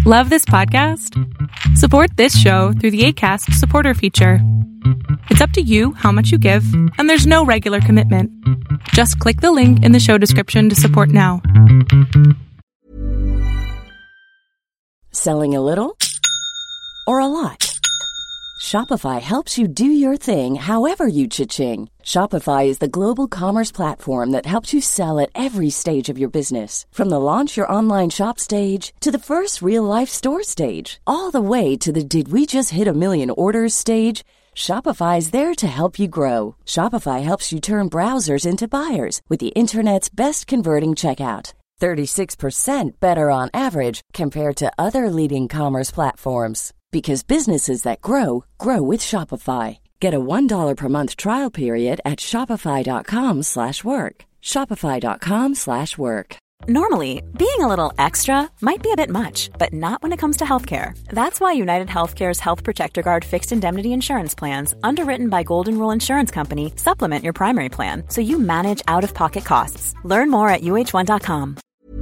Love this podcast? Support this show through the Acast supporter feature. It's up to you how much you give, and there's no regular commitment. Just click the link in the show description to support now. Selling a little or a lot? Shopify helps you do your thing however you cha-ching. Shopify is the global commerce platform that helps you sell at every stage of your business. From the launch your online shop stage to the first real-life store stage, all the way to the did we just hit a million orders stage. Shopify is there to help you grow. Shopify helps you turn browsers into buyers with the internet's best converting checkout. 36% better on average compared to other leading commerce platforms. Because businesses that grow, grow with Shopify. Get a $1 per month trial period at shopify.com/work. Shopify.com/work. Normally, being a little extra might be a bit much, but not when it comes to healthcare. That's why United Healthcare's Health Protector Guard fixed indemnity insurance plans, underwritten by Golden Rule Insurance Company, supplement your primary plan so you manage out-of-pocket costs. Learn more at uh1.com.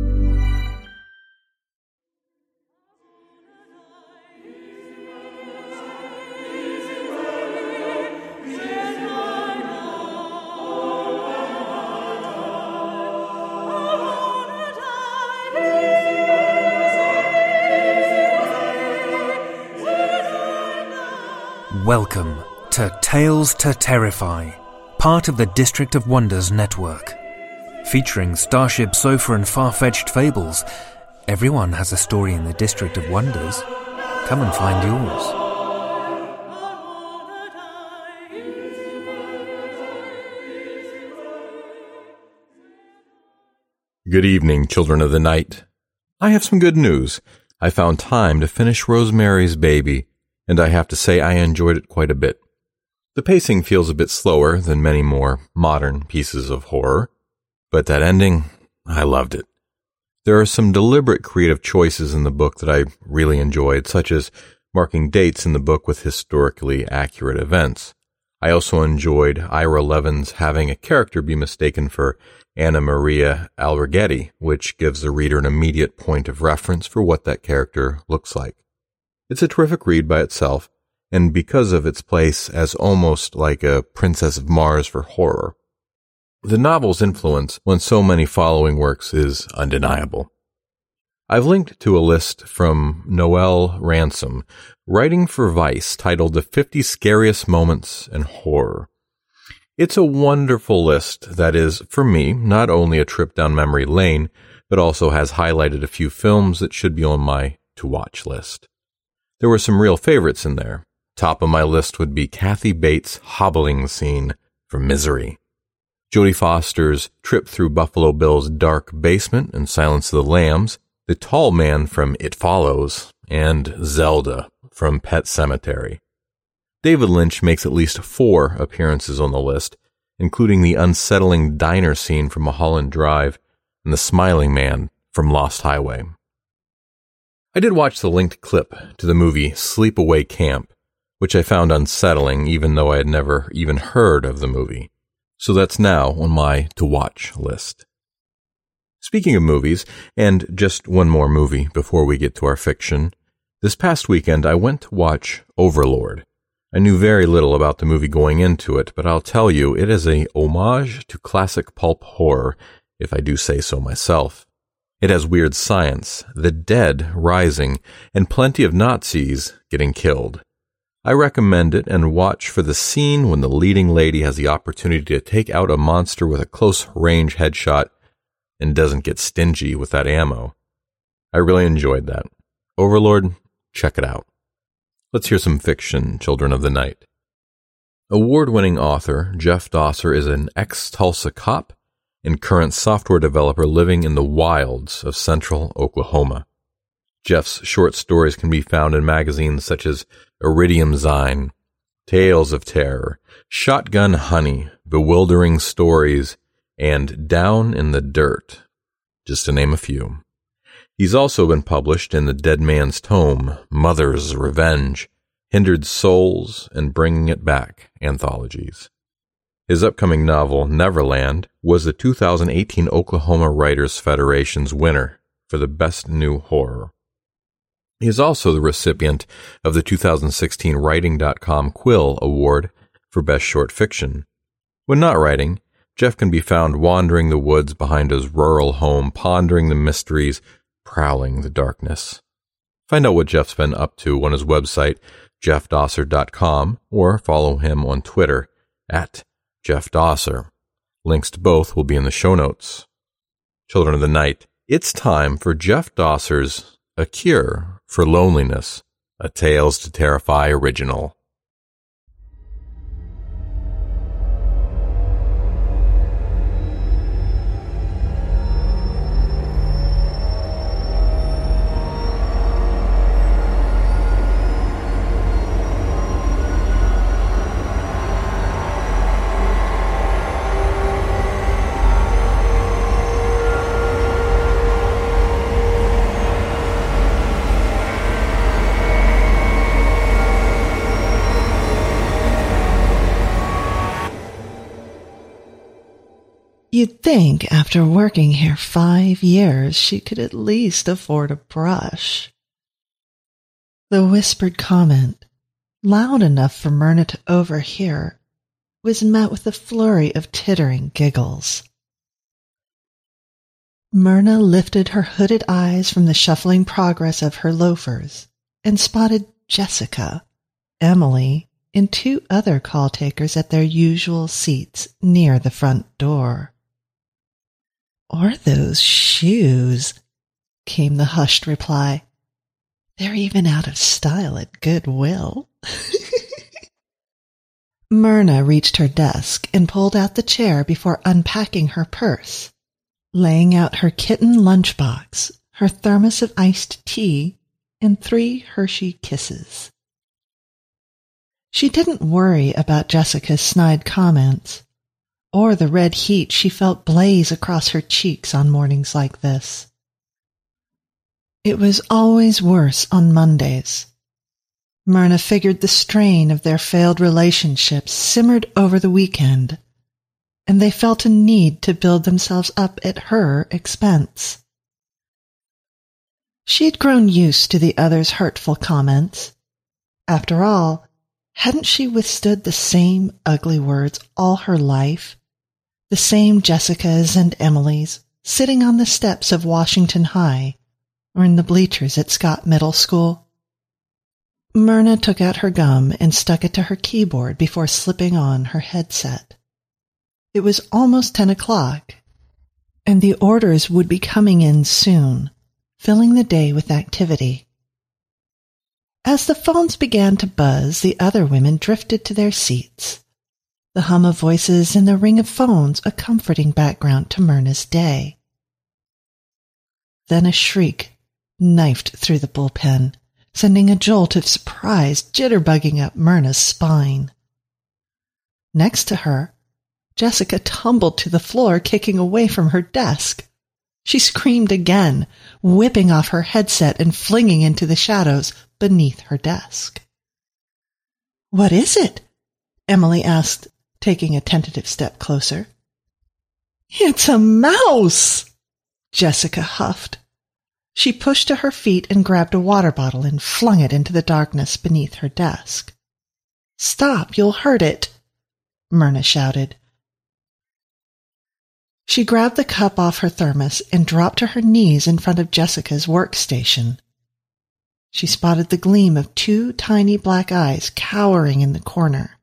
Welcome to Tales to Terrify, part of the District of Wonders network. Featuring Starship Sofa and far-fetched fables, everyone has a story in the District of Wonders. Come and find yours. Good evening, children of the night. I have some good news. I found time to finish Rosemary's Baby, and I have to say I enjoyed it quite a bit. The pacing feels a bit slower than many more modern pieces of horror, but that ending, I loved it. There are some deliberate creative choices in the book that I really enjoyed, such as marking dates in the book with historically accurate events. I also enjoyed Ira Levin's having a character be mistaken for Anna Maria Alberghetti, which gives the reader an immediate point of reference for what that character looks like. It's a terrific read by itself, and because of its place as almost like a Princess of Mars for horror. The novel's influence on so many following works is undeniable. I've linked to a list from Noelle Ransom, writing for Vice, titled The 50 Scariest Moments in Horror. It's a wonderful list that is, for me, not only a trip down memory lane, but also has highlighted a few films that should be on my to-watch list. There were some real favorites in there. Top of my list would be Kathy Bates' hobbling scene from Misery, Jodie Foster's trip through Buffalo Bill's dark basement in Silence of the Lambs, the tall man from It Follows, and Zelda from Pet Sematary. David Lynch makes at least 4 appearances on the list, including the unsettling diner scene from Mulholland Drive and the smiling man from Lost Highway. I did watch the linked clip to the movie Sleepaway Camp, which I found unsettling even though I had never even heard of the movie. So that's now on my to-watch list. Speaking of movies, and just one more movie before we get to our fiction, this past weekend I went to watch Overlord. I knew very little about the movie going into it, but I'll tell you, it is a homage to classic pulp horror, if I do say so myself. It has weird science, the dead rising, and plenty of Nazis getting killed. I recommend it, and watch for the scene when the leading lady has the opportunity to take out a monster with a close-range headshot and doesn't get stingy with that ammo. I really enjoyed that. Overlord, check it out. Let's hear some fiction, children of the night. Award-winning author Jeff Dosser is an ex-Tulsa cop and current software developer living in the wilds of central Oklahoma. Jeff's short stories can be found in magazines such as Iridium Zine, Tales of Terror, Shotgun Honey, Bewildering Stories, and Down in the Dirt, just to name a few. He's also been published in The Dead Man's Tome, Mother's Revenge, Hindered Souls, and Bringing It Back anthologies. His upcoming novel, Neverland, was the 2018 Oklahoma Writers Federation's winner for the Best New Horror. He is also the recipient of the 2016 Writing.com Quill Award for Best Short Fiction. When not writing, Jeff can be found wandering the woods behind his rural home, pondering the mysteries, prowling the darkness. Find out what Jeff's been up to on his website, jeffdosser.com, or follow him on Twitter @JeffDosser. Links to both will be in the show notes. Children of the Night, it's time for Jeff Dosser's A Cure for Loneliness, a Tales to Terrify original. You'd think after working here 5 years, she could at least afford a brush. The whispered comment, loud enough for Myrna to overhear, was met with a flurry of tittering giggles. Myrna lifted her hooded eyes from the shuffling progress of her loafers and spotted Jessica, Emily, and 2 other call takers at their usual seats near the front door. "Or those shoes," came the hushed reply. "They're even out of style at Goodwill." Myrna reached her desk and pulled out the chair before unpacking her purse, laying out her kitten lunchbox, her thermos of iced tea, and 3 Hershey Kisses. She didn't worry about Jessica's snide comments, or the red heat she felt blaze across her cheeks on mornings like this. It was always worse on Mondays. Myrna figured the strain of their failed relationships simmered over the weekend, and they felt a need to build themselves up at her expense. She'd grown used to the others' hurtful comments. After all, hadn't she withstood the same ugly words all her life? The same Jessicas and Emilys, sitting on the steps of Washington High, or in the bleachers at Scott Middle School. Myrna took out her gum and stuck it to her keyboard before slipping on her headset. It was almost 10 o'clock, and the orders would be coming in soon, filling the day with activity. As the phones began to buzz, the other women drifted to their seats. The hum of voices and the ring of phones a comforting background to Myrna's day. Then a shriek knifed through the bullpen, sending a jolt of surprise jitterbugging up Myrna's spine. Next to her, Jessica tumbled to the floor, kicking away from her desk. She screamed again, whipping off her headset and flinging into the shadows beneath her desk. "What is it?" Emily asked, taking a tentative step closer. "It's a mouse!" Jessica huffed. She pushed to her feet and grabbed a water bottle and flung it into the darkness beneath her desk. "Stop, you'll hurt it," Myrna shouted. She grabbed the cup off her thermos and dropped to her knees in front of Jessica's workstation. She spotted the gleam of 2 tiny black eyes cowering in the corner.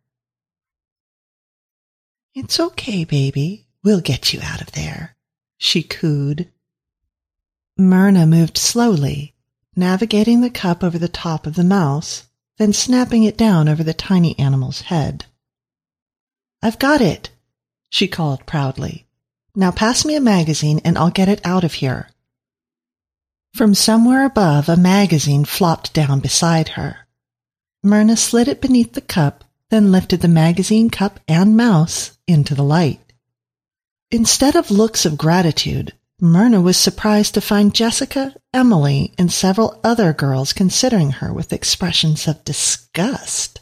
"It's okay, baby. We'll get you out of there," she cooed. Myrna moved slowly, navigating the cup over the top of the mouse, then snapping it down over the tiny animal's head. "I've got it," she called proudly. "Now pass me a magazine and I'll get it out of here." From somewhere above, a magazine flopped down beside her. Myrna slid it beneath the cup, then lifted the magazine, cup, and mouse into the light. Instead of looks of gratitude, Myrna was surprised to find Jessica, Emily, and several other girls considering her with expressions of disgust.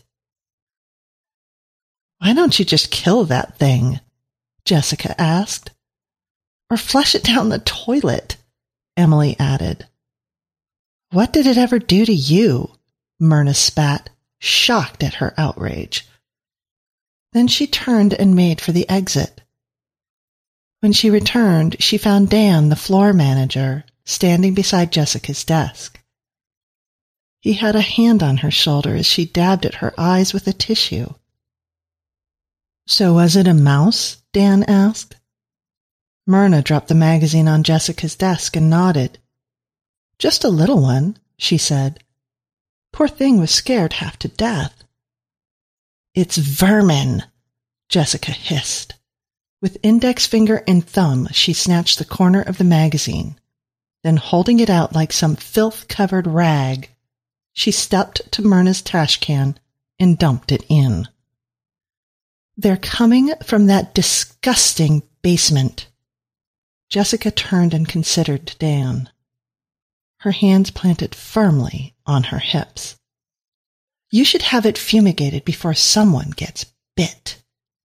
"Why don't you just kill that thing?" Jessica asked. "Or flush it down the toilet," Emily added. What did it ever do to you? Myrna spat, shocked at her outrage. Then she turned and made for the exit. When she returned, she found Dan, the floor manager, standing beside Jessica's desk. He had a hand on her shoulder as she dabbed at her eyes with a tissue. So was it a mouse? Dan asked. Myrna dropped the magazine on Jessica's desk and nodded. Just a little one, she said. Poor thing was scared half to death. It's vermin, Jessica hissed. With index finger and thumb, she snatched the corner of the magazine. Then, holding it out like some filth-covered rag, she stepped to Myrna's trash can and dumped it in. They're coming from that disgusting basement. Jessica turned and considered Dan. Her hands planted firmly on her hips. You should have it fumigated before someone gets bit.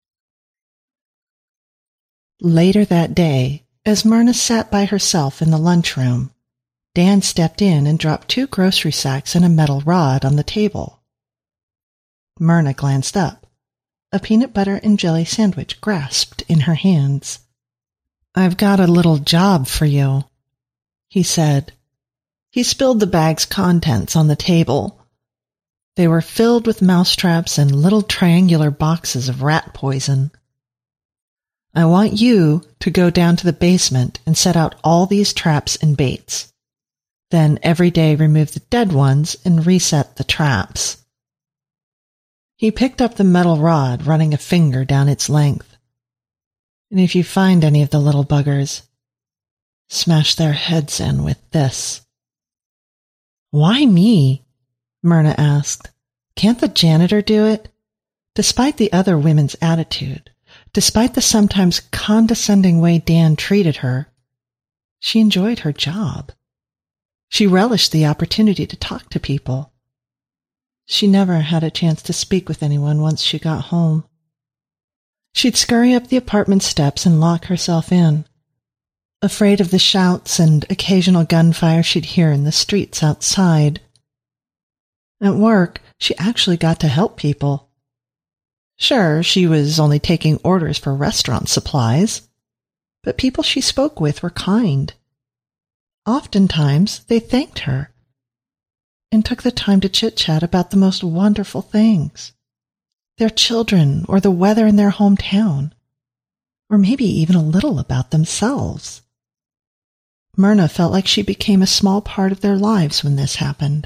Later that day, as Myrna sat by herself in the lunchroom, Dan stepped in and dropped 2 grocery sacks and a metal rod on the table. Myrna glanced up. A peanut butter and jelly sandwich grasped in her hands. I've got a little job for you, he said. He spilled the bag's contents on the table. They were filled with mousetraps and little triangular boxes of rat poison. I want you to go down to the basement and set out all these traps and baits. Then every day remove the dead ones and reset the traps. He picked up the metal rod, running a finger down its length. And if you find any of the little buggers, smash their heads in with this. Why me? Myrna asked. Can't the janitor do it? Despite the other women's attitude, despite the sometimes condescending way Dan treated her, she enjoyed her job. She relished the opportunity to talk to people. She never had a chance to speak with anyone once she got home. She'd scurry up the apartment steps and lock herself in, afraid of the shouts and occasional gunfire she'd hear in the streets outside. At work, she actually got to help people. Sure, she was only taking orders for restaurant supplies, but people she spoke with were kind. Oftentimes, they thanked her and took the time to chit-chat about the most wonderful things. Their children, or the weather in their hometown, or maybe even a little about themselves. Myrna felt like she became a small part of their lives when this happened.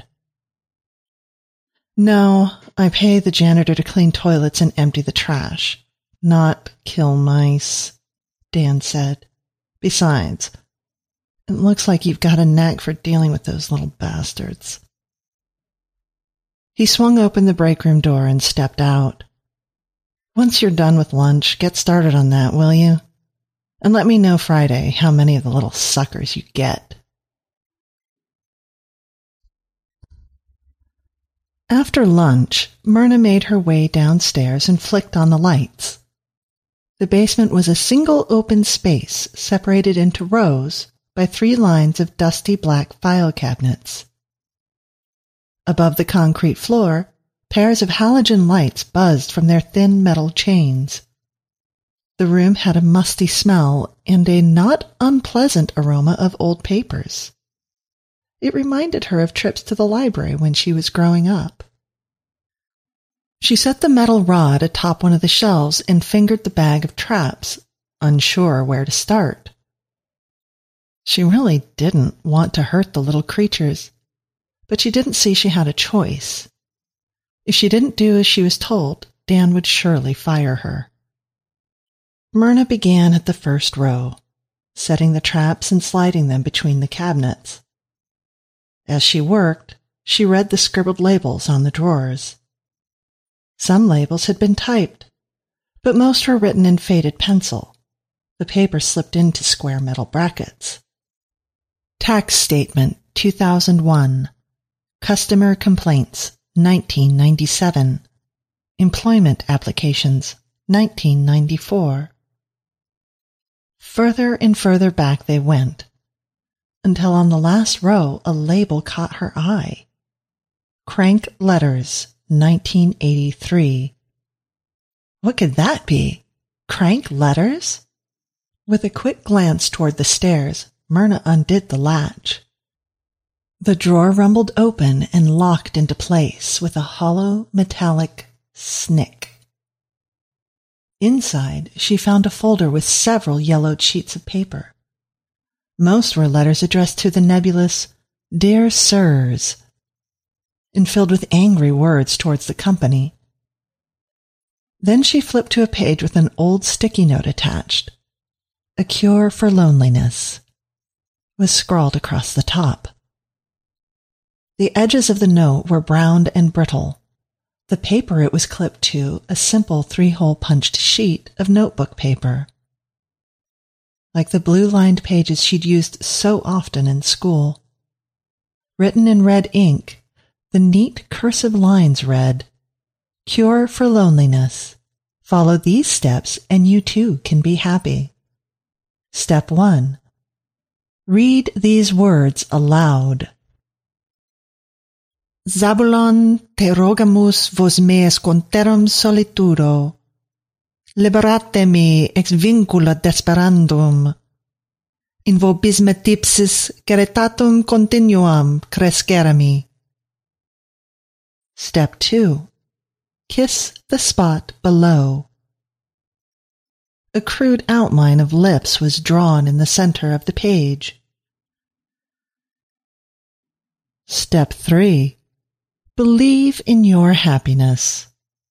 No, I pay the janitor to clean toilets and empty the trash, not kill mice, Dan said. Besides, it looks like you've got a knack for dealing with those little bastards. He swung open the break room door and stepped out. Once you're done with lunch, get started on that, will you? And let me know Friday how many of the little suckers you get. After lunch, Myrna made her way downstairs and flicked on the lights. The basement was a single open space separated into rows by 3 lines of dusty black file cabinets. Above the concrete floor, pairs of halogen lights buzzed from their thin metal chains. The room had a musty smell and a not unpleasant aroma of old papers. It reminded her of trips to the library when she was growing up. She set the metal rod atop one of the shelves and fingered the bag of traps, unsure where to start. She really didn't want to hurt the little creatures, but she didn't see she had a choice. If she didn't do as she was told, Dan would surely fire her. Myrna began at the first row, setting the traps and sliding them between the cabinets. As she worked, she read the scribbled labels on the drawers. Some labels had been typed, but most were written in faded pencil, the paper slipped into square metal brackets. Tax Statement 2001. Customer Complaints 1997. Employment Applications 1994. Further and further back they went. until on the last row a label caught her eye. Crank Letters, 1983. What could that be? Crank Letters? With a quick glance toward the stairs, Myrna undid the latch. The drawer rumbled open and locked into place with a hollow metallic snick. Inside, she found a folder with several yellowed sheets of paper. Most were letters addressed to the nebulous "Dear Sirs," and filled with angry words towards the company. Then she flipped to a page with an old sticky note attached. "A Cure for Loneliness" was scrawled across the top. The edges of the note were browned and brittle. The paper it was clipped to, a simple 3-hole punched sheet of notebook paper. Like the blue-lined pages she'd used so often in school. Written in red ink, the neat cursive lines read, "Cure for Loneliness. Follow these steps and you too can be happy. Step 1. Read these words aloud. Zabulon te rogamus vos meas conterum solitudo. Liberatemi ex vincula desperandum. In vobisma tipsis caritatum continuam cresceremi. Step 2. Kiss the spot below. A crude outline of lips was drawn in the center of the page. Step 3. Believe in your happiness.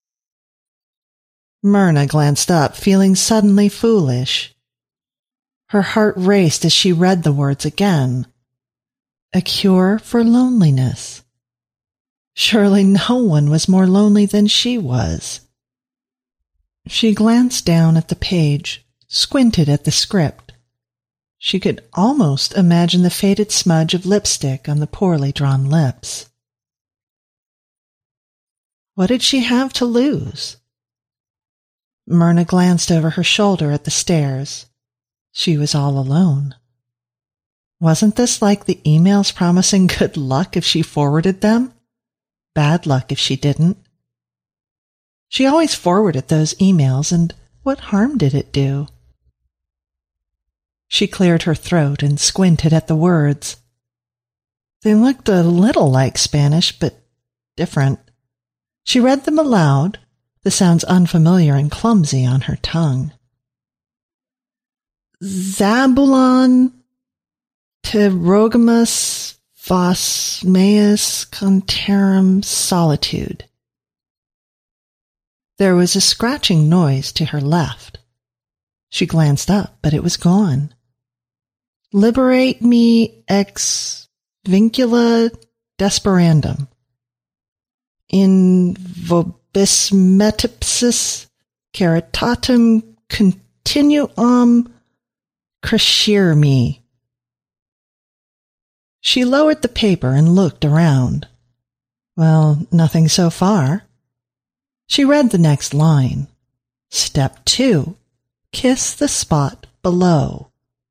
Myrna glanced up, feeling suddenly foolish. Her heart raced as she read the words again. A cure for loneliness. Surely no one was more lonely than she was. She glanced down at the page, squinted at the script. She could almost imagine the faded smudge of lipstick on the poorly drawn lips. What did she have to lose? Myrna glanced over her shoulder at the stairs. She was all alone. Wasn't this like the emails promising good luck if she forwarded them? Bad luck if she didn't. She always forwarded those emails, and what harm did it do? She cleared her throat and squinted at the words. They looked a little like Spanish, but different. She read them aloud, the sounds unfamiliar and clumsy on her tongue. Zabulon te rogamus vos meas conterum solitude. There was a scratching noise to her left. She glanced up, but it was gone. Liberate me ex vincula desperandum. In vobismetipsis caritatum continuum cresceremi. She lowered the paper and looked around. Well, nothing so far. She read the next line. Step 2. Kiss the spot below.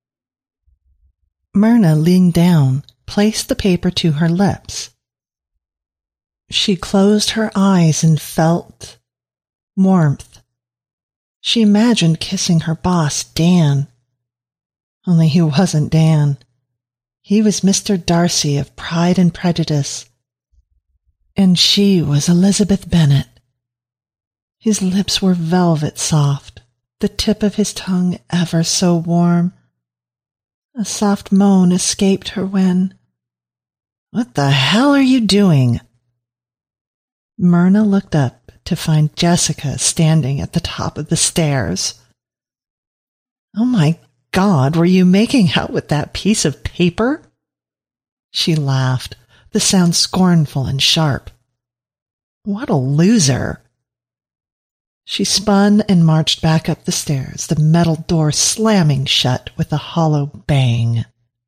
Myrna leaned down, placed the paper to her lips. She closed her eyes and felt warmth. She imagined kissing her boss, Dan. Only he wasn't Dan. He was Mr. Darcy of Pride and Prejudice. And she was Elizabeth Bennet. His lips were velvet soft, the tip of his tongue ever so warm. A soft moan escaped her when, "What the hell are you doing?" Myrna looked up to find Jessica standing at the top of the stairs. "Oh my God, were you making out with that piece of paper?" She laughed, the sound scornful and sharp. "What a loser." She spun and marched back up the stairs, the metal door slamming shut with a hollow bang.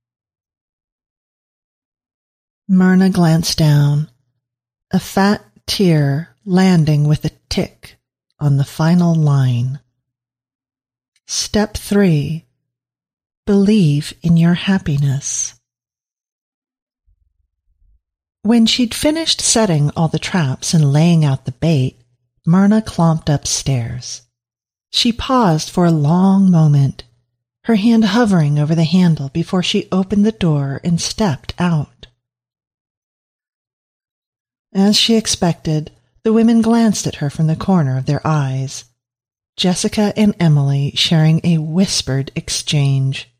Myrna glanced down, a fat tear landing with a tick on the final line. Step 3. Believe in your happiness. When she'd finished setting all the traps and laying out the bait, Myrna clomped upstairs. She paused for a long moment, her hand hovering over the handle before she opened the door and stepped out. As she expected, the women glanced at her from the corner of their eyes, Jessica and Emily sharing a whispered exchange.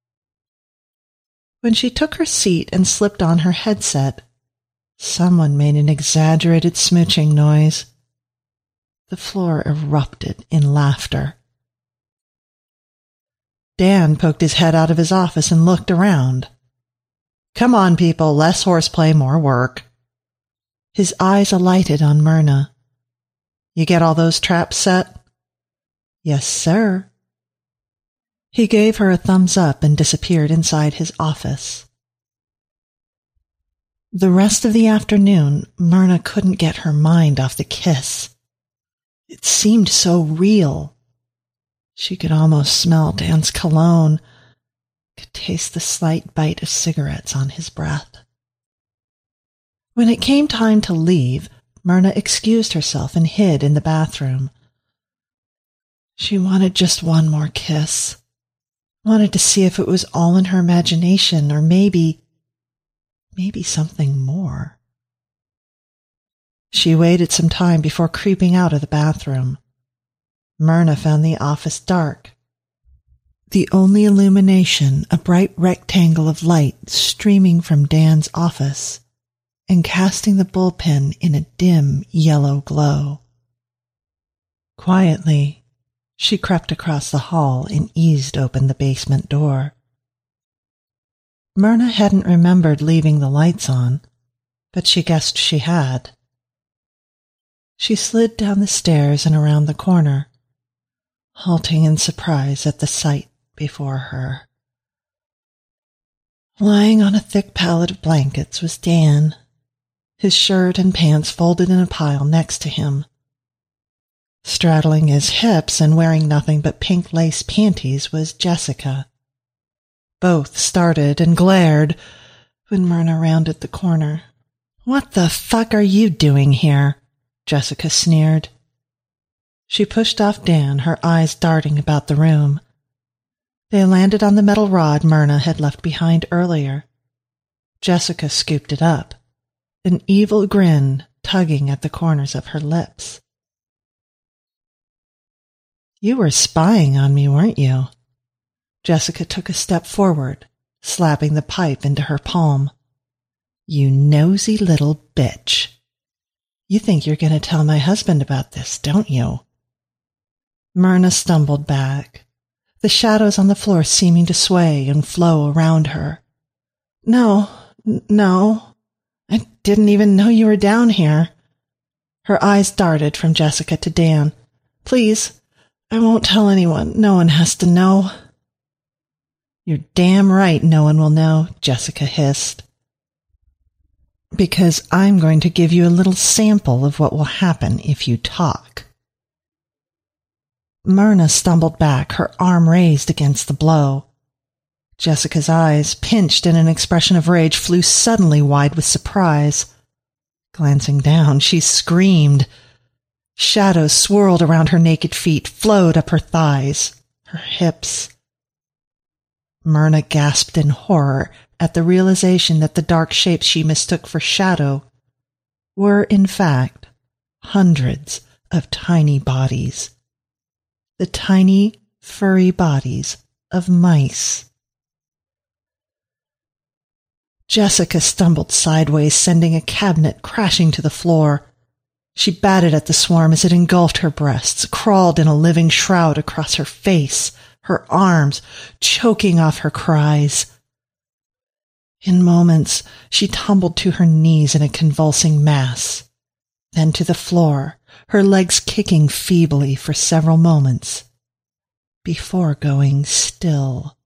When she took her seat and slipped on her headset, someone made an exaggerated smooching noise. The floor erupted in laughter. Dan poked his head out of his office and looked around. "Come on, people, less horseplay, more work." His eyes alighted on Myrna. "You get all those traps set?" "Yes, sir." He gave her a thumbs up and disappeared inside his office. The rest of the afternoon, Myrna couldn't get her mind off the kiss. It seemed so real. She could almost smell Dan's cologne, could taste the slight bite of cigarettes on his breath. When it came time to leave, Myrna excused herself and hid in the bathroom. She wanted just one more kiss. Wanted to see if it was all in her imagination, or maybe something more. She waited some time before creeping out of the bathroom. Myrna found the office dark. The only illumination, a bright rectangle of light streaming from Dan's office and casting the bullpen in a dim yellow glow. Quietly, she crept across the hall and eased open the basement door. Myrna hadn't remembered leaving the lights on, but she guessed she had. She slid down the stairs and around the corner, halting in surprise at the sight before her. Lying on a thick pallet of blankets was Dan, his shirt and pants folded in a pile next to him. Straddling his hips and wearing nothing but pink lace panties was Jessica. Both started and glared when Myrna rounded the corner. "What the fuck are you doing here?" Jessica sneered. She pushed off Dan, her eyes darting about the room. They landed on the metal rod Myrna had left behind earlier. Jessica scooped it up, an evil grin tugging at the corners of her lips. "You were spying on me, weren't you?" Jessica took a step forward, slapping the pipe into her palm. "You nosy little bitch. You think you're going to tell my husband about this, don't you?" Myrna stumbled back, the shadows on the floor seeming to sway and flow around her. No, I didn't even know you were down here." Her eyes darted from Jessica to Dan. "Please, I won't tell anyone. No one has to know." "You're damn right no one will know," Jessica hissed. "Because I'm going to give you a little sample of what will happen if you talk." Myrna stumbled back, her arm raised against the blow. Jessica's eyes, pinched in an expression of rage, flew suddenly wide with surprise. Glancing down, she screamed. Shadows swirled around her naked feet, flowed up her thighs, her hips. Myrna gasped in horror at the realization that the dark shapes she mistook for shadow were, in fact, hundreds of tiny bodies. The tiny, furry bodies of mice. Jessica stumbled sideways, sending a cabinet crashing to the floor. She batted at the swarm as it engulfed her breasts, crawled in a living shroud across her face, her arms, choking off her cries. In moments, she tumbled to her knees in a convulsing mass, then to the floor, her legs kicking feebly for several moments, before going still.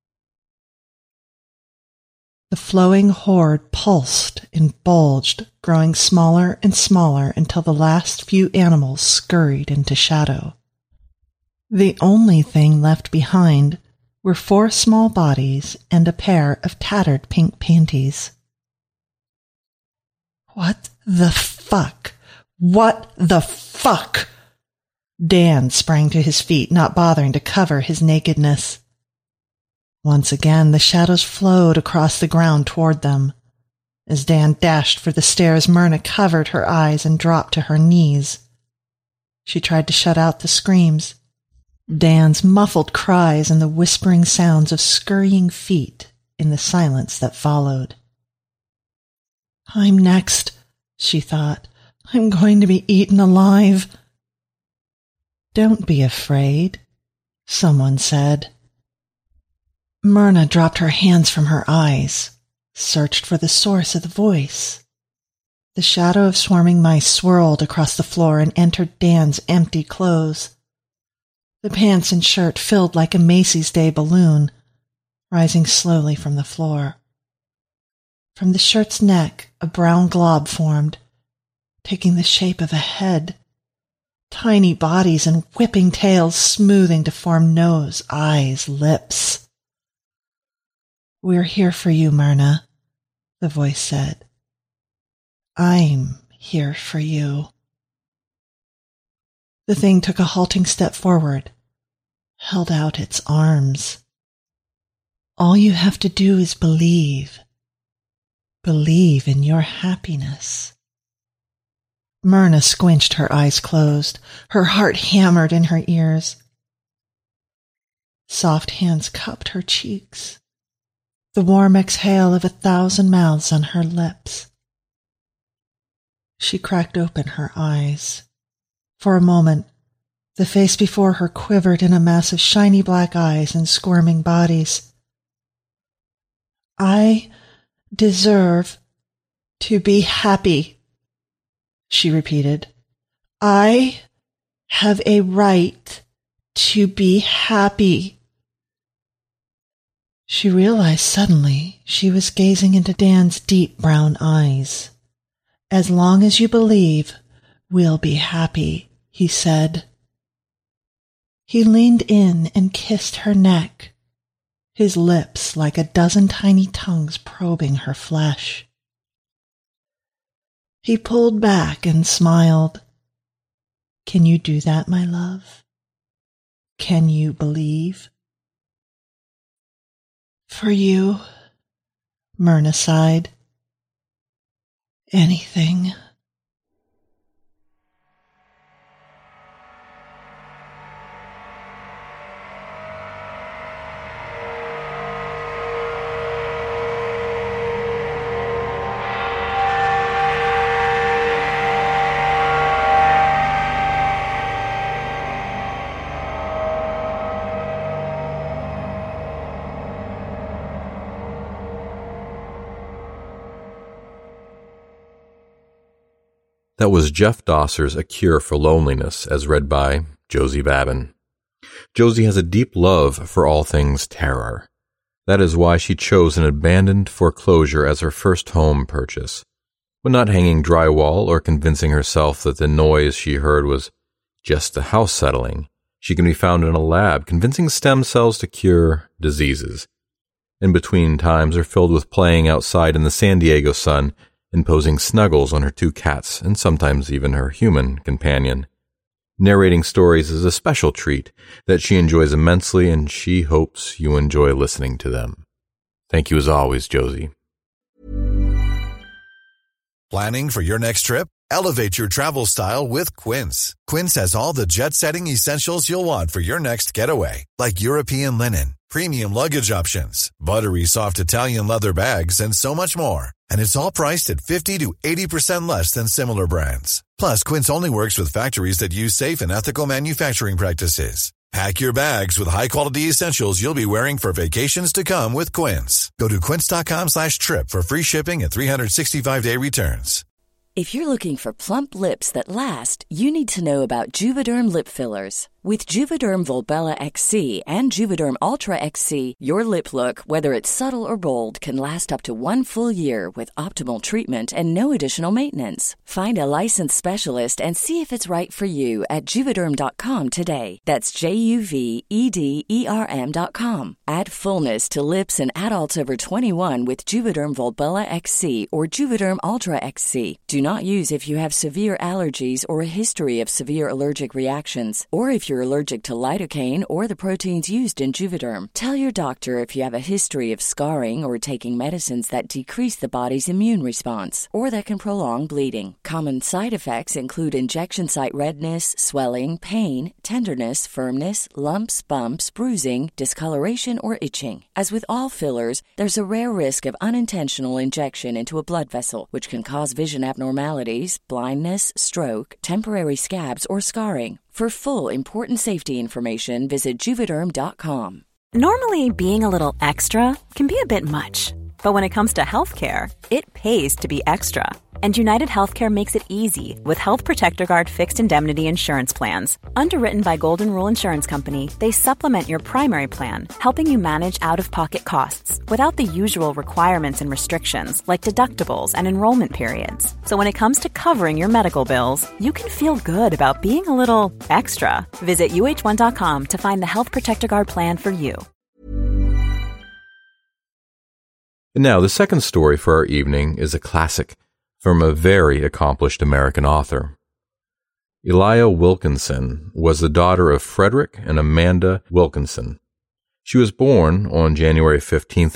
The flowing horde pulsed and bulged, growing smaller and smaller until the last few animals scurried into shadow. The only thing left behind were 4 small bodies and a pair of tattered pink panties. What the fuck? What the fuck? Dan sprang to his feet, not bothering to cover his nakedness. Once again, the shadows flowed across the ground toward them. As Dan dashed for the stairs, Myrna covered her eyes and dropped to her knees. She tried to shut out the screams, Dan's muffled cries and the whispering sounds of scurrying feet in the silence that followed. I'm next, she thought. I'm going to be eaten alive. Don't be afraid, someone said. Myrna dropped her hands from her eyes, searched for the source of the voice. The shadow of swarming mice swirled across the floor and entered Dan's empty clothes. The pants and shirt filled like a Macy's Day balloon, rising slowly from the floor. From the shirt's neck, a brown glob formed, taking the shape of a head. Tiny bodies and whipping tails smoothing to form nose, eyes, lips. We're here for you, Myrna, the voice said. I'm here for you. The thing took a halting step forward, held out its arms. All you have to do is believe. Believe in your happiness. Myrna squinched her eyes closed. Her heart hammered in her ears. Soft hands cupped her cheeks. The warm exhale of 1,000 mouths on her lips. She cracked open her eyes. For a moment, the face before her quivered in a mass of shiny black eyes and squirming bodies. I deserve to be happy, she repeated. I have a right to be happy. She realized suddenly she was gazing into Dan's deep brown eyes. As long as you believe, we'll be happy, he said. He leaned in and kissed her neck, his lips like a dozen tiny tongues probing her flesh. He pulled back and smiled. Can you do that, my love? Can you believe? For you, Myrna sighed. Anything. That was Jeff Dosser's A Cure for Loneliness, as read by Josie Babin. Josie has a deep love for all things terror. That is why she chose an abandoned foreclosure as her first home purchase. When not hanging drywall or convincing herself that the noise she heard was just the house settling, she can be found in a lab convincing stem cells to cure diseases. In between times are filled with playing outside in the San Diego sun, imposing snuggles on her 2 cats and sometimes even her human companion. Narrating stories is a special treat that she enjoys immensely, and she hopes you enjoy listening to them. Thank you as always, Josie. Planning for your next trip? Elevate your travel style with Quince. Quince has all the jet-setting essentials you'll want for your next getaway, like European linen, premium luggage options, buttery soft Italian leather bags, and so much more. And it's all priced at 50 to 80% less than similar brands. Plus, Quince only works with factories that use safe and ethical manufacturing practices. Pack your bags with high-quality essentials you'll be wearing for vacations to come with Quince. Go to quince.com/trip for free shipping and 365-day returns. If you're looking for plump lips that last, you need to know about Juvederm lip fillers. With Juvederm Volbella XC and Juvederm Ultra XC, your lip look, whether it's subtle or bold, can last up to 1 full year with optimal treatment and no additional maintenance. Find a licensed specialist and see if it's right for you at Juvederm.com today. That's JUVEDERM.com. Add fullness to lips in adults over 21 with Juvederm Volbella XC or Juvederm Ultra XC. Do not use if you have severe allergies or a history of severe allergic reactions, or if you're allergic to lidocaine or the proteins used in Juvederm. Tell your doctor if you have a history of scarring or taking medicines that decrease the body's immune response or that can prolong bleeding. Common side effects include injection site redness, swelling, pain, tenderness, firmness, lumps, bumps, bruising, discoloration, or itching. As with all fillers, there's a rare risk of unintentional injection into a blood vessel, which can cause vision abnormalities, blindness, stroke, temporary scabs, or scarring. For full, important safety information, visit Juvederm.com. Normally, being a little extra can be a bit much. But when it comes to healthcare, it pays to be extra. And United Healthcare makes it easy with Health Protector Guard fixed indemnity insurance plans. Underwritten by Golden Rule Insurance Company, they supplement your primary plan, helping you manage out-of-pocket costs without the usual requirements and restrictions like deductibles and enrollment periods. So when it comes to covering your medical bills, you can feel good about being a little extra. Visit UH1.com to find the Health Protector Guard plan for you. And now, the second story for our evening is a classic from a very accomplished American author. Elia Wilkinson was the daughter of Frederick and Amanda Wilkinson. She was born on January 15,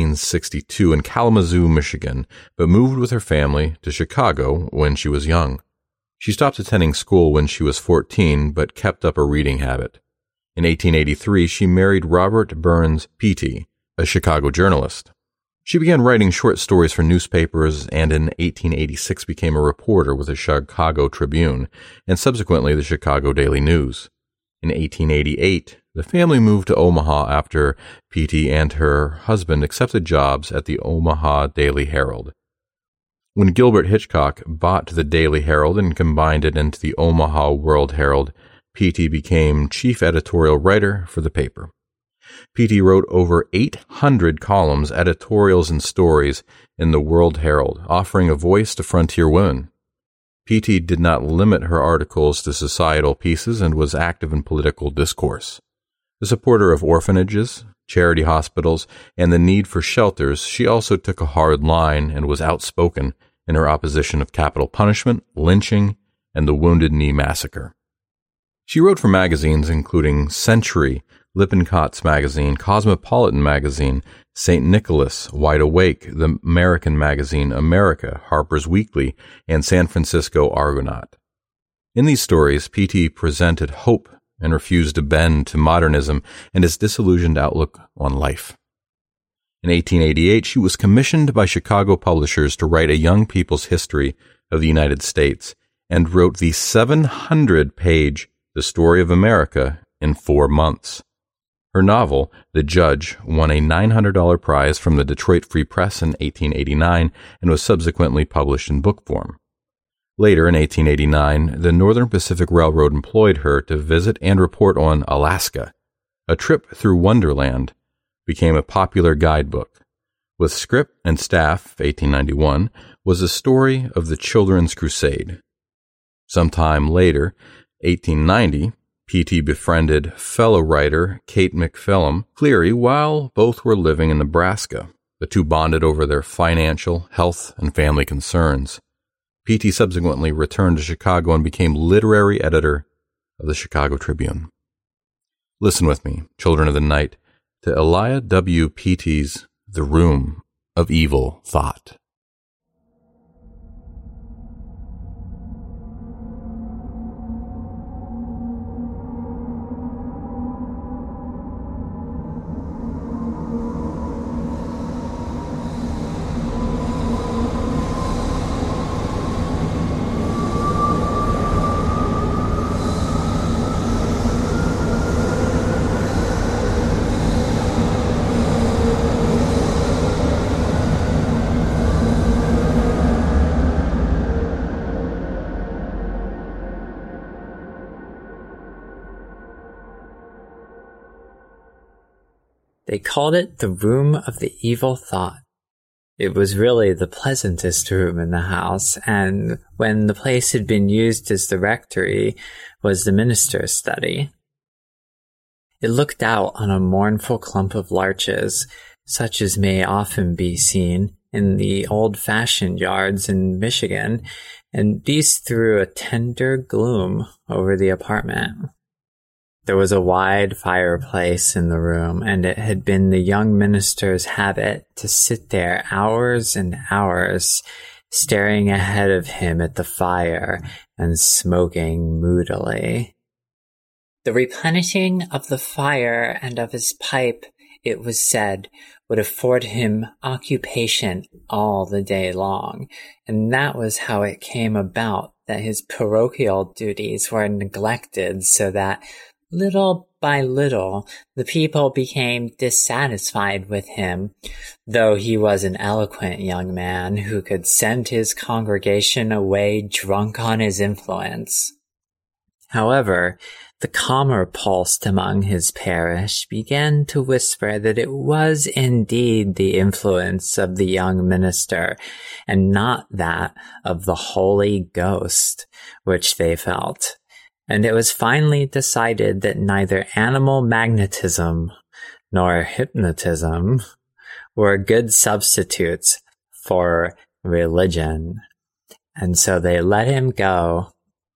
1862 in Kalamazoo, Michigan, but moved with her family to Chicago when she was young. She stopped attending school when she was 14, but kept up a reading habit. In 1883, she married Robert Burns Peattie, a Chicago journalist. She began writing short stories for newspapers and in 1886 became a reporter with the Chicago Tribune and subsequently the Chicago Daily News. In 1888, the family moved to Omaha after Peattie and her husband accepted jobs at the Omaha Daily Herald. When Gilbert Hitchcock bought the Daily Herald and combined it into the Omaha World Herald, Peattie became chief editorial writer for the paper. Peattie wrote over 800 columns, editorials, and stories in the World Herald, offering a voice to frontier women. Peattie did not limit her articles to societal pieces and was active in political discourse. A supporter of orphanages, charity hospitals, and the need for shelters, she also took a hard line and was outspoken in her opposition of capital punishment, lynching, and the Wounded Knee Massacre. She wrote for magazines including Century, Lippincott's Magazine, Cosmopolitan Magazine, St. Nicholas, Wide Awake, the American magazine America, Harper's Weekly, and San Francisco Argonaut. In these stories, Peattie presented hope and refused to bend to modernism and his disillusioned outlook on life. In 1888, she was commissioned by Chicago publishers to write a young people's history of the United States and wrote the 700-page The Story of America in 4 months. Her novel, The Judge, won a $900 prize from the Detroit Free Press in 1889 and was subsequently published in book form. Later, in 1889, the Northern Pacific Railroad employed her to visit and report on Alaska. A Trip Through Wonderland became a popular guidebook. With script and staff, 1891, was a story of the Children's Crusade. Sometime later, 1890, Peattie befriended fellow writer Kate McPhillum Cleary while both were living in Nebraska. The two bonded over their financial, health, and family concerns. Peattie subsequently returned to Chicago and became literary editor of the Chicago Tribune. Listen with me, children of the night, to Elia W. Peattie's The Room of Evil Thought. They called it the Room of the Evil Thought. It was really the pleasantest room in the house, and when the place had been used as the rectory, was the minister's study. It looked out on a mournful clump of larches, such as may often be seen in the old-fashioned yards in Michigan, and these threw a tender gloom over the apartment. There was a wide fireplace in the room, and it had been the young minister's habit to sit there hours and hours, staring ahead of him at the fire and smoking moodily. The replenishing of the fire and of his pipe, it was said, would afford him occupation all the day long, and that was how it came about that his parochial duties were neglected, so that little by little the people became dissatisfied with him, though he was an eloquent young man who could send his congregation away drunk on his influence. However, the calmer pulse among his parish began to whisper that it was indeed the influence of the young minister, and not that of the Holy Ghost, which they felt. And it was finally decided that neither animal magnetism nor hypnotism were good substitutes for religion. And so they let him go.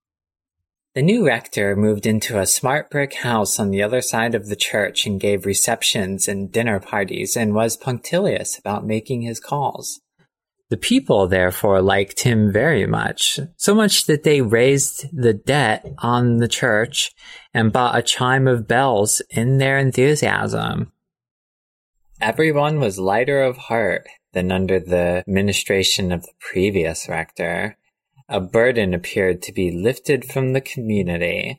The new rector moved into a smart brick house on the other side of the church and gave receptions and dinner parties and was punctilious about making his calls. The people, therefore, liked him very much, so much that they raised the debt on the church and bought a chime of bells in their enthusiasm. Everyone was lighter of heart than under the administration of the previous rector. A burden appeared to be lifted from the community.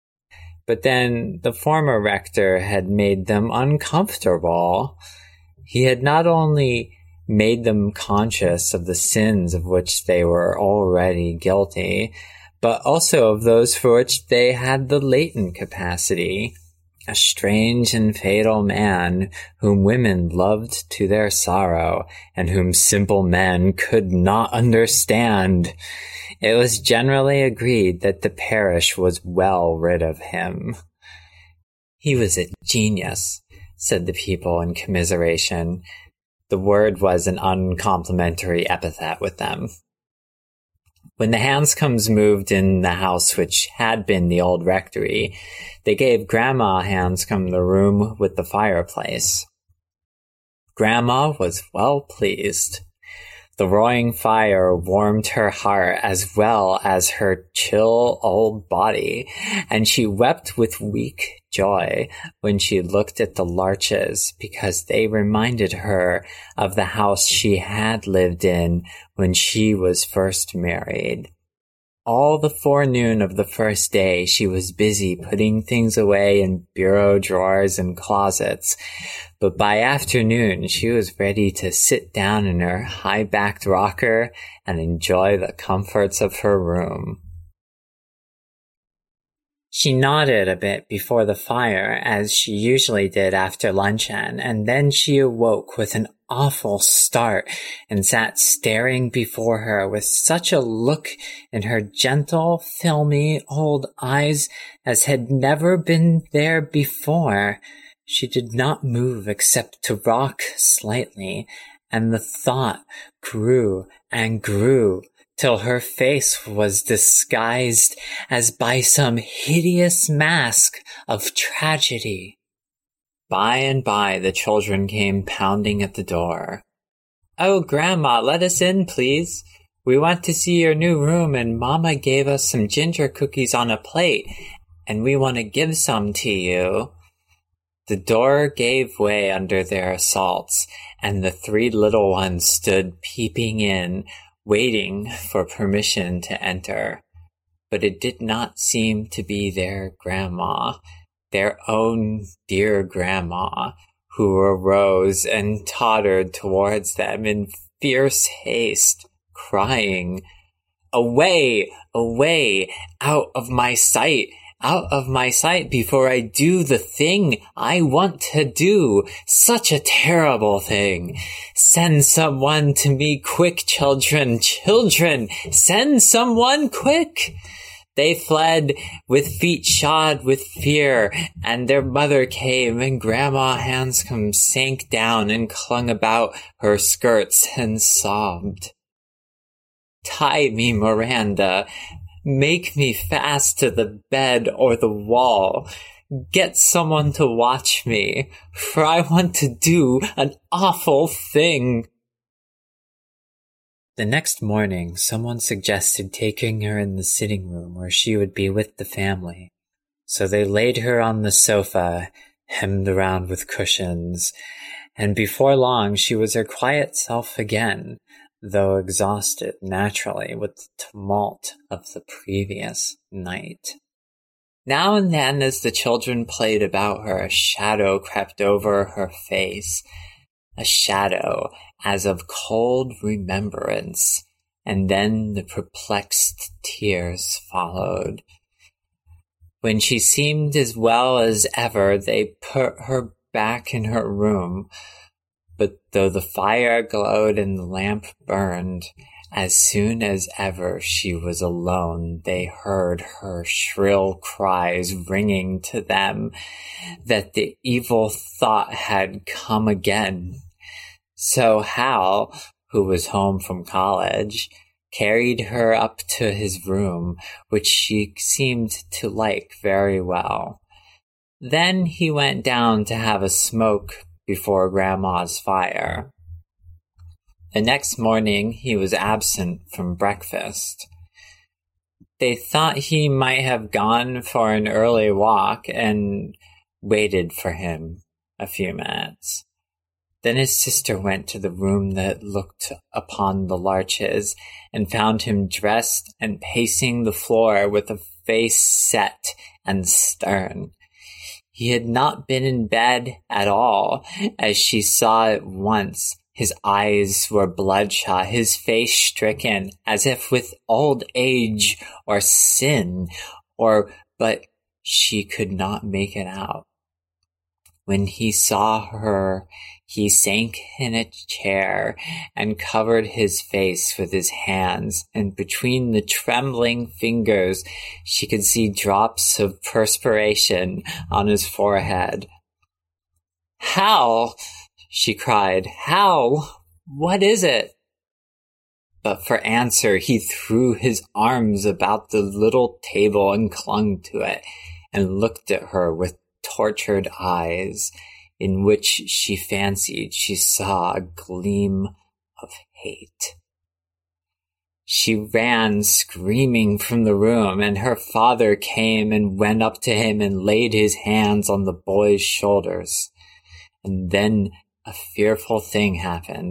But then the former rector had made them uncomfortable. He had not only made them conscious of the sins of which they were already guilty, but also of those for which they had the latent capacity. A strange and fatal man whom women loved to their sorrow, and whom simple men could not understand. It was generally agreed that the parish was well rid of him. He was a genius, said the people in commiseration. The word was an uncomplimentary epithet with them. When the Hanscombs moved in the house which had been the old rectory, they gave Grandma Hanscomb the room with the fireplace. Grandma was well pleased. The roaring fire warmed her heart as well as her chill old body, and she wept with weak joy when she looked at the larches, because they reminded her of the house she had lived in when she was first married. All the forenoon of the first day she was busy putting things away in bureau drawers and closets, but by afternoon she was ready to sit down in her high-backed rocker and enjoy the comforts of her room. She nodded a bit before the fire, as she usually did after luncheon, and then she awoke with an awful start and sat staring before her with such a look in her gentle, filmy old eyes as had never been there before. She did not move except to rock slightly, and the thought grew and grew till her face was disguised as by some hideous mask of tragedy. By and by the children came pounding at the door. "Oh, Grandma, let us in, please. We want to see your new room, and Mama gave us some ginger cookies on a plate, and we want to give some to you." The door gave way under their assaults, and the three little ones stood peeping in, waiting for permission to enter. But it did not seem to be their grandma, their own dear grandma, who arose and tottered towards them in fierce haste, crying, "Away, away, out of my sight, out of my sight before I do the thing I want to do. Such a terrible thing. Send someone to me quick, children. Children, send someone quick. They fled with feet shod with fear, and their mother came, and Grandma Hanscom sank down and clung about her skirts and sobbed. Tie me, Miranda. Make me fast to the bed or the wall. Get someone to watch me, for I want to do an awful thing. The next morning, someone suggested taking her in the sitting room where she would be with the family. So they laid her on the sofa, hemmed around with cushions, and before long she was her quiet self again, though exhausted naturally with the tumult of the previous night. Now and then, as the children played about her, a shadow crept over her face, a shadow as of cold remembrance, and then the perplexed tears followed. When she seemed as well as ever, they put her back in her room, but though the fire glowed and the lamp burned, as soon as ever she was alone, they heard her shrill cries ringing to them that the evil thought had come again. So Hal, who was home from college, carried her up to his room, which she seemed to like very well. Then he went down to have a smoke before Grandma's fire. The next morning he was absent from breakfast. They thought he might have gone for an early walk and waited for him a few minutes. Then his sister went to the room that looked upon the larches and found him dressed and pacing the floor with a face set and stern. He had not been in bed at all, as she saw at once. His eyes were bloodshot, his face stricken, as if with old age or sin, but she could not make it out. When he saw her, he sank in a chair and covered his face with his hands, and between the trembling fingers she could see drops of perspiration on his forehead. "Hal!" she cried. "Hal! What is it?" But for answer he threw his arms about the little table and clung to it, and looked at her with tortured eyes, in which she fancied she saw a gleam of hate. She ran screaming from the room, and her father came and went up to him and laid his hands on the boy's shoulders. And then a fearful thing happened.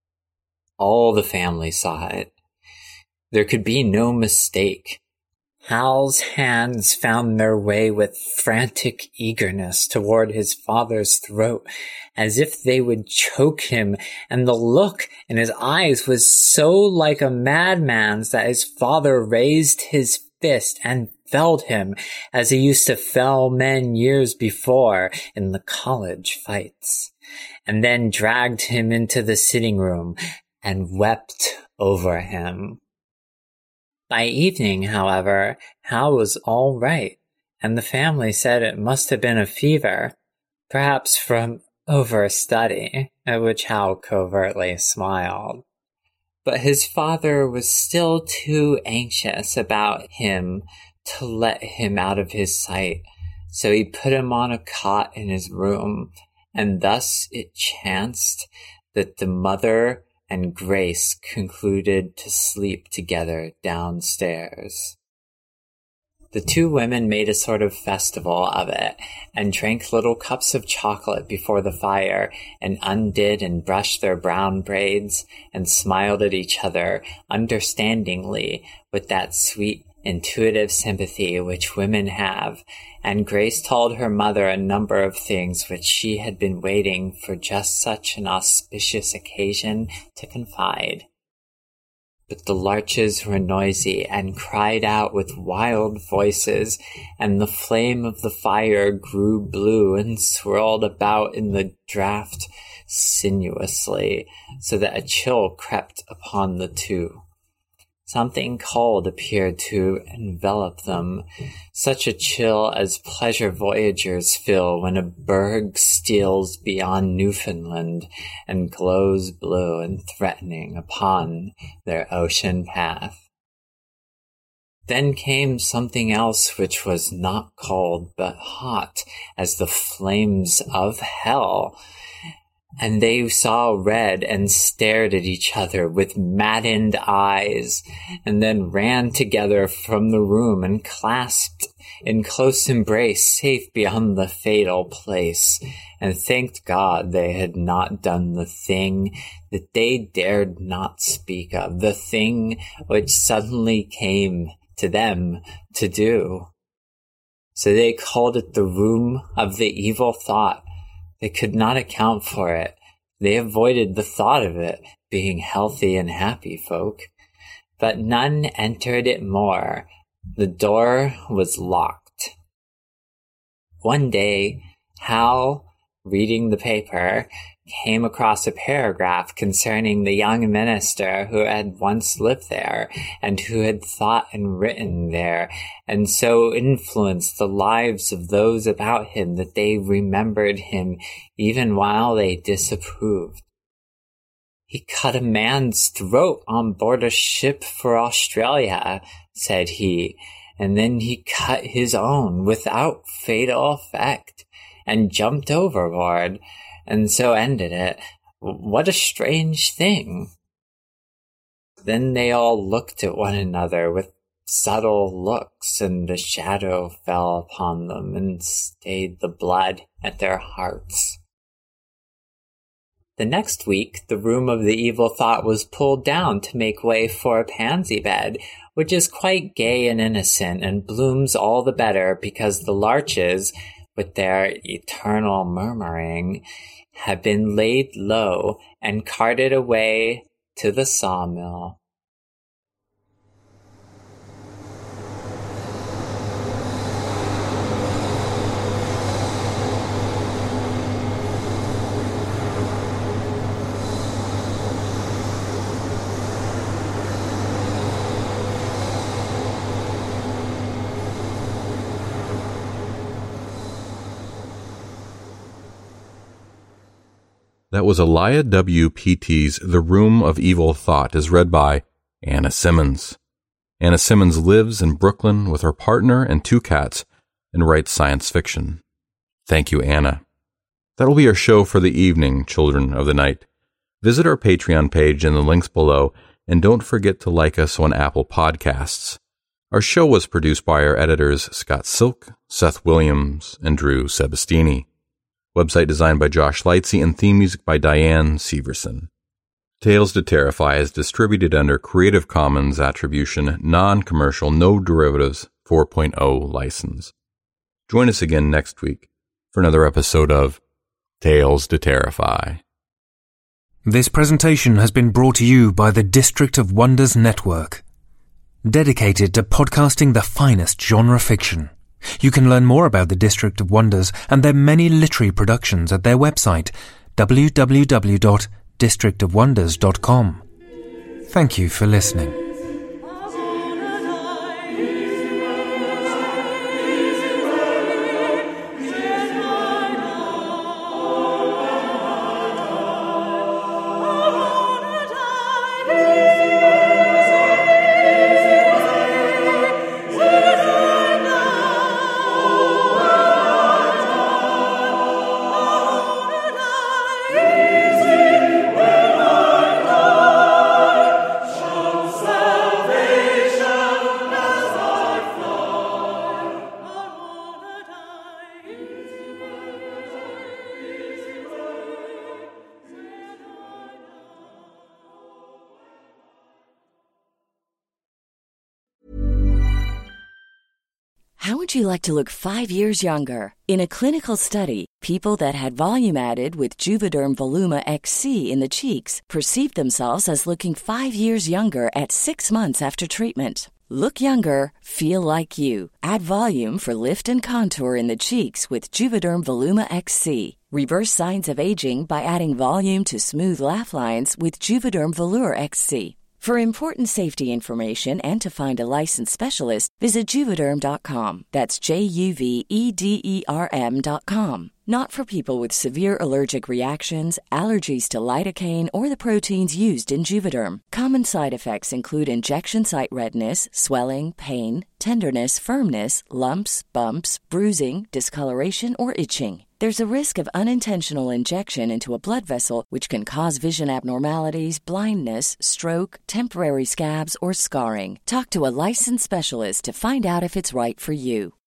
All the family saw it. There could be no mistake. Hal's hands found their way with frantic eagerness toward his father's throat, as if they would choke him, and the look in his eyes was so like a madman's that his father raised his fist and felled him, as he used to fell men years before in the college fights, and then dragged him into the sitting room and wept over him. By evening, however, Hal was all right, and the family said it must have been a fever, perhaps from overstudy, at which Hal covertly smiled. But his father was still too anxious about him to let him out of his sight, so he put him on a cot in his room, and thus it chanced that the mother and Grace concluded to sleep together downstairs. The two women made a sort of festival of it, and drank little cups of chocolate before the fire, and undid and brushed their brown braids, and smiled at each other understandingly with that sweet, intuitive sympathy which women have, and Grace told her mother a number of things which she had been waiting for just such an auspicious occasion to confide. But the larches were noisy and cried out with wild voices, and the flame of the fire grew blue and swirled about in the draught sinuously, so that a chill crept upon the two. Something cold appeared to envelop them, such a chill as pleasure voyagers feel when a berg steals beyond Newfoundland and glows blue and threatening upon their ocean path. Then came something else which was not cold but hot as the flames of hell, and they saw red and stared at each other with maddened eyes, and then ran together from the room and clasped in close embrace safe beyond the fatal place, and thanked God they had not done the thing that they dared not speak of, the thing which suddenly came to them to do. So they called it the room of the evil thought. They could not account for it. They avoided the thought of it, being healthy and happy folk. But none entered it more. The door was locked. One day, Hal, reading the paper, came across a paragraph concerning the young minister who had once lived there, and who had thought and written there, and so influenced the lives of those about him that they remembered him even while they disapproved. "He cut a man's throat on board a ship for Australia," said he, "and then he cut his own without fatal effect, and jumped overboard, and so ended it. What a strange thing." Then they all looked at one another with subtle looks, and a shadow fell upon them and stayed the blood at their hearts. The next week, the room of the evil thought was pulled down to make way for a pansy bed, which is quite gay and innocent, and blooms all the better because the larches, with their eternal murmuring, had been laid low and carted away to the sawmill. That was Elia W. Petey's The Room of Evil Thought, as read by Anna Simmons. Anna Simmons lives in Brooklyn with her partner and 2 cats and writes science fiction. Thank you, Anna. That will be our show for the evening, Children of the Night. Visit our Patreon page in the links below, and don't forget to like us on Apple Podcasts. Our show was produced by our editors Scott Silk, Seth Williams, and Drew Sebastini. Website designed by Josh Lightsey and theme music by Diane Severson. Tales to Terrify is distributed under Creative Commons Attribution, Non-Commercial, No Derivatives 4.0 license. Join us again next week for another episode of Tales to Terrify. This presentation has been brought to you by the District of Wonders Network, dedicated to podcasting the finest genre fiction. You can learn more about the District of Wonders and their many literary productions at their website, www.districtofwonders.com. Thank you for listening. How would you like to look 5 years younger? In a clinical study, people that had volume added with Juvederm Voluma XC in the cheeks perceived themselves as looking 5 years younger at 6 months after treatment. Look younger, feel like you. Add volume for lift and contour in the cheeks with Juvederm Voluma XC. Reverse signs of aging by adding volume to smooth laugh lines with Juvederm Volure XC. For important safety information and to find a licensed specialist, visit Juvederm.com. That's JUVEDERM.com. Not for people with severe allergic reactions, allergies to lidocaine, or the proteins used in Juvederm. Common side effects include injection site redness, swelling, pain, tenderness, firmness, lumps, bumps, bruising, discoloration, or itching. There's a risk of unintentional injection into a blood vessel, which can cause vision abnormalities, blindness, stroke, temporary scabs, or scarring. Talk to a licensed specialist to find out if it's right for you.